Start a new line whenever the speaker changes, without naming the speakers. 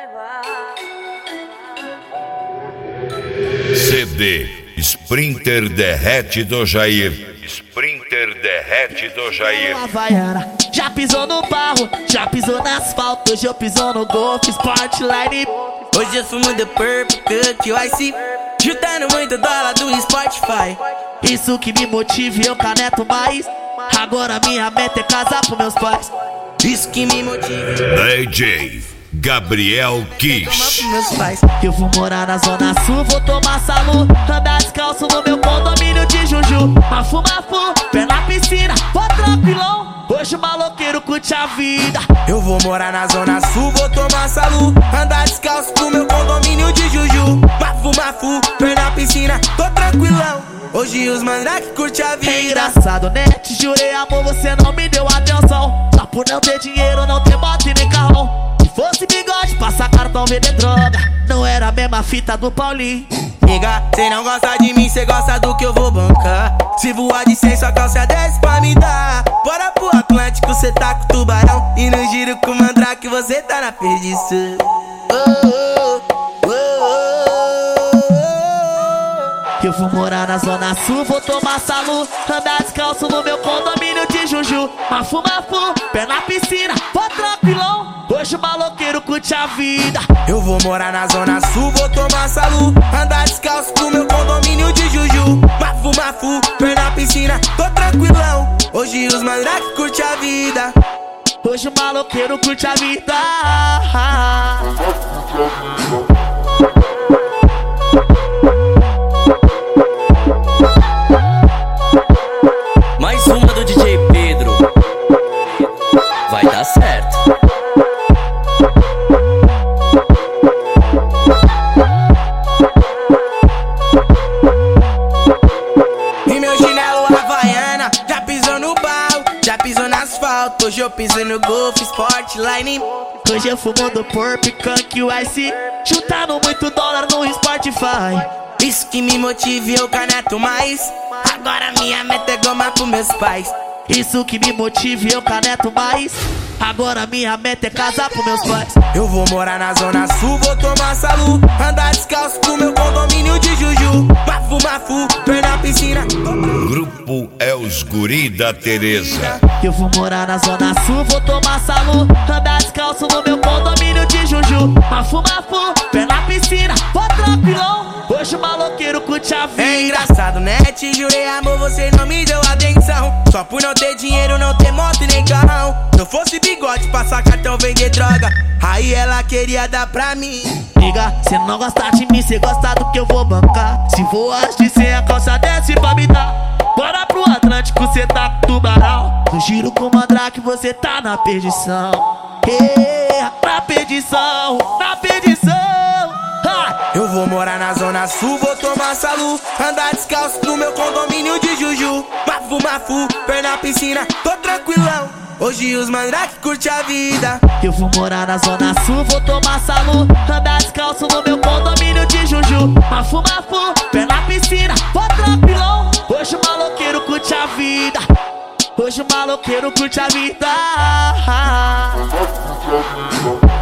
CD Sprinter Derrete do Jair. Sprinter Derrete do Jair.
Havaiana, já pisou no barro, já pisou no asfalto. Hoje eu piso no Golf Sportline.
Hoje eu fumo The Purple Cut Ice, juntando muito dólar do Spotify.
Isso que me motiva e eu caneto mais. Agora minha meta é casar pros meus pais.
Isso que me motiva.
DJ Gabriel Kiss.
Meus pais.
Eu vou morar na Zona Sul, vou tomar salu, andar descalço no meu condomínio de Juju. Mafu, pé na piscina, vou tranquilão. Hoje o maloqueiro curte a vida.
Eu vou morar na Zona Sul, vou tomar salu, andar descalço no meu condomínio de Juju. Mafu, pé na piscina, tô tranquilão. Hoje os mandrake curte a vida.
É engraçado, né? Te jurei amor, você não me deu atenção. Só por não ter dinheiro, não ter moto e nem carrão. Se fosse bigode, passar cartão, vender droga. Não era a mesma fita do Paulinho.
Nega, cê não gosta de mim, cê gosta do que eu vou bancar. Se voar de 100, sua calça 10 pra me dar. Bora pro Atlântico, cê tá com tubarão. E no giro com mandrake, você tá na perdição.
Eu vou morar na Zona Sul, vou tomar salu, andar descalço no meu condomínio de Juju. Mafu, pé na piscina, vou tranquilão. Hoje o maloqueiro curte a vida.
Eu vou morar na Zona Sul, vou tomar salu, andar descalço no meu condomínio de Juju. Mafu, pé na piscina, tô tranquilão. Hoje os mandrake curte a vida.
Hoje o maloqueiro curte a vida.
Mais uma do DJ Pedro. Vai dar certo.
E meu chinelo Havaiana, já pisou no barro, já pisou no asfalto. Hoje eu piso no Golf Sportline.
Hoje eu fumo do Purple Cut Ice, juntando muito dólar no Spotify.
Isso que me motiva e eu caneto mais. Agora minha meta é goma pros meus pais.
Isso que me motiva e eu caneto mais. Agora minha meta é casar pros meus pais.
Eu vou morar na Zona Sul, vou tomar salu, andar descalço no meu condomínio de Juju. Mafu, pé na piscina.
Grupo Els Guri da Teresa.
Eu vou morar na Zona Sul, vou tomar salu, andar descalço no meu condomínio de Juju. Mafu, pé na piscina, vou tranquilão. Hoje o maloqueiro curte a vida.
É engraçado, né? Te jurei amor, você não me deu atenção. Só por não ter dinheiro, não ter moto e nem carrão. Se eu fosse bigode, passar cartão, vender droga. Aí ela queria dar pra mim.
Liga, cê não gosta de mim, cê gosta do que eu vou bancar. Se voar de 100, a calça desce pra me dar. Bora pro Atlântico, cê tá com tubarão. No giro com mandrake, você tá na perdição. Na perdição, na perdição.
Eu vou morar na Zona Sul, vou tomar salu, andar descalço no meu condomínio de Juju. Mafu, pé na piscina, tô tranquilão. Hoje os mandrake curte a vida.
Eu vou morar na Zona Sul, vou tomar salu, andar descalço no meu condomínio de Juju. Mafu, pé na piscina, vou tranquilão. Hoje o maloqueiro curte a vida. Hoje o maloqueiro curte a vida.